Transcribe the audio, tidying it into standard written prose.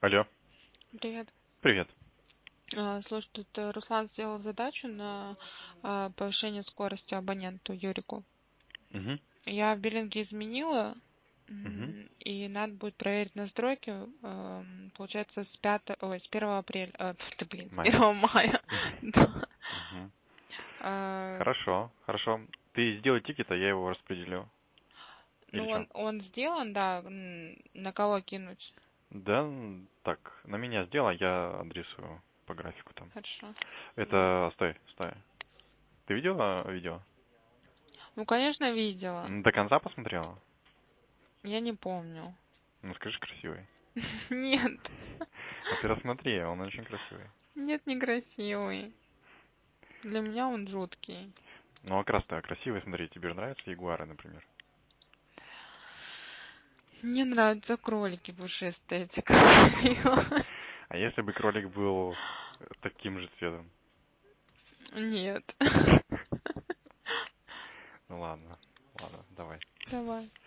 Алло, Привет. привет. Слушай, тут Руслан сделал задачу на повышение скорости абоненту Юрику. Мгм, Я в биллинге изменила, мгм, и надо будет проверить настройки, получается, с 1 апреля, с Майя. 1 мая. Да. Мгм. А, Хорошо, хорошо. Ты сделай тикет, а я его распределю. Или Ну, что? он сделан, да, на кого кинуть? Да, так, на меня сделай, я адресую по графику там. Хорошо. Это, стой, стой. Ты видела видео? Ну, конечно, видела. До конца посмотрела? Я не помню. Ну, скажи, красивый. Нет, А ты рассмотри, он очень красивый. нет, некрасивый. Для меня он жуткий. Ну, окрас-то красивый, смотри, тебе же нравятся ягуары, например. Мне нравятся кролики пушистые, эти красивые. А если бы кролик был таким же цветом? Нет. Ну ладно, ладно, давай. Давай.